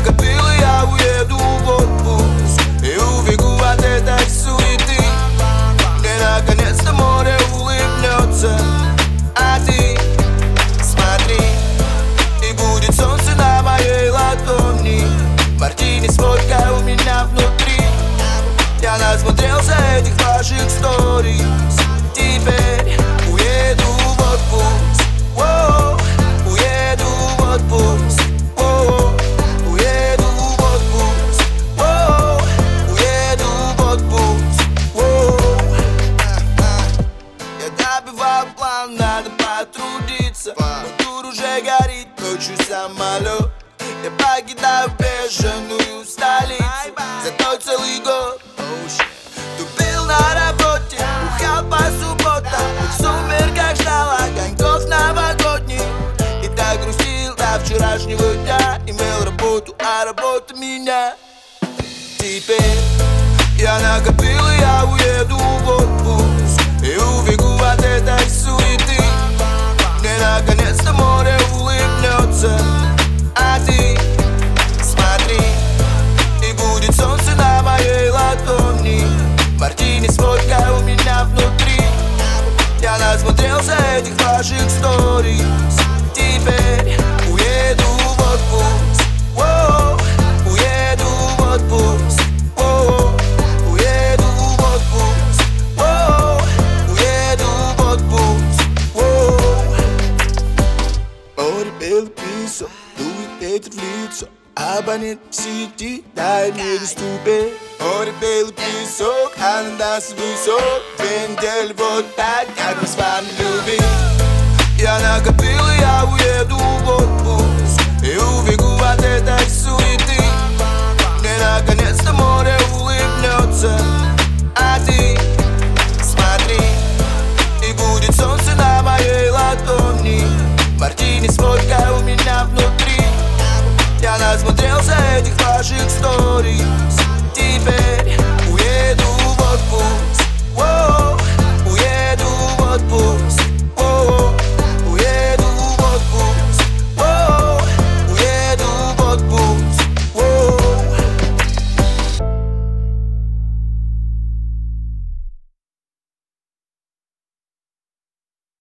накопил, и я уеду в отпуск и убегу от этой суеты. Мне наконец-то море улыбнется, а ты смотри, и будет солнце на моей ладони. Мартини с водкой у меня внутри. Я насмотрелся этих ваших сторис. Теперь уеду в отпуск, уеду в отпуск, уеду в отпуск, уеду в отпуск. Я добивал план, надо потрудиться. Мой тур уже горит, ночью самолет. Я покидаю бешеную столицу. Зато целый год тупил на работе, бухал по субботам, в сумерках ждал огоньков новогодних. И так грустил до вчерашнего дня. Имел работу, а работа меня. Теперь я накопил, и я уеду в отпуск и убегу от этой суеты. Мне наконец-то море улыбнется, а ты смотри, и будет солнце на моей ладони. Мартини с водкой у меня внутри. Я насмотрелся этих ваших сторис. Теперь уеду в отпуск, уеду в отпуск, уеду в отпуск, уеду в отпуск. Море, белый песок, дует ветер в лицо. Абонент в сети, дай мне доступен. Море, белый песок, а на нас высок. 2 недели вот так, как мы с вами любим. Я накопил, и я уеду в отпуск и убегу от этой суеты. Мне наконец-то море улыбнется, а ты смотри, и будет солнце на моей ладони. Мартини с водкой у меня внутри. Я насмотрелся этих ваших сторис.